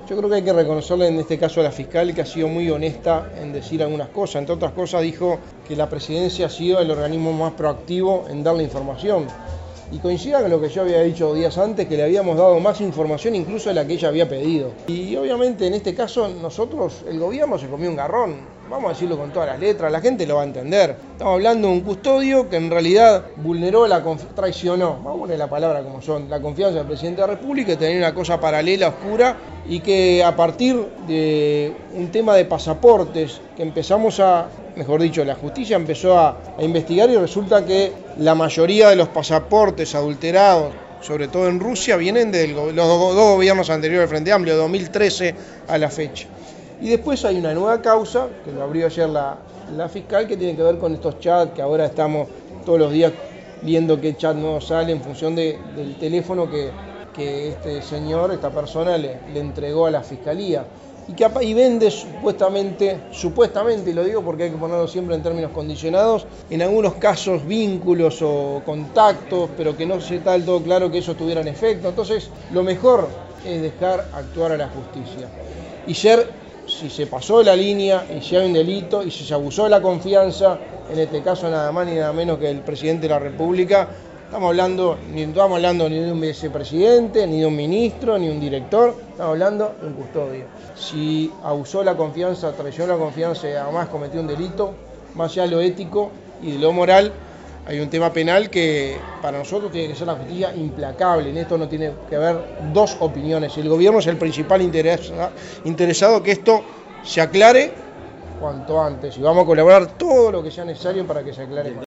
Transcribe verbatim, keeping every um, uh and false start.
Yo creo que hay que reconocerle en este caso a la fiscal que ha sido muy honesta en decir algunas cosas. Entre otras cosas dijo que la presidencia ha sido el organismo más proactivo en dar la información. Y coincida con lo que yo había dicho días antes, que le habíamos dado más información incluso de la que ella había pedido. Y obviamente en este caso nosotros, el gobierno se comió un garrón. Vamos a decirlo con todas las letras, la gente lo va a entender. Estamos hablando de un custodio que en realidad vulneró, la traicionó, vamos a poner la palabra como son, la confianza del presidente de la República, tenía una cosa paralela, oscura, y que a partir de un tema de pasaportes que empezamos a, mejor dicho, la justicia empezó a, a investigar y resulta que la mayoría de los pasaportes adulterados, sobre todo en Rusia, vienen de los dos gobiernos anteriores del Frente Amplio, de dos mil trece a la fecha. Y después hay una nueva causa, que lo abrió ayer la, la fiscal, que tiene que ver con estos chats, que ahora estamos todos los días viendo qué chat nuevo sale en función de, del teléfono que, que este señor, esta persona, le, le entregó a la fiscalía. Y que y vende supuestamente, supuestamente, y lo digo porque hay que ponerlo siempre en términos condicionados, en algunos casos vínculos o contactos, pero que no está del todo claro que eso tuviera efecto. Entonces, lo mejor es dejar actuar a la justicia. Y ser, si se pasó la línea y si hay un delito y si se abusó de la confianza, en este caso nada más ni nada menos que el presidente de la República, estamos hablando, ni estamos hablando ni de un vicepresidente, ni de un ministro, ni un director, estamos hablando de un custodio. Si abusó de la confianza, traicionó la confianza y además cometió un delito, más allá de lo ético y de lo moral, hay un tema penal que para nosotros tiene que ser la justicia implacable. En esto no tiene que haber dos opiniones. El gobierno es el principal interesa, interesado que esto se aclare cuanto antes. Y vamos a colaborar todo lo que sea necesario para que se aclare.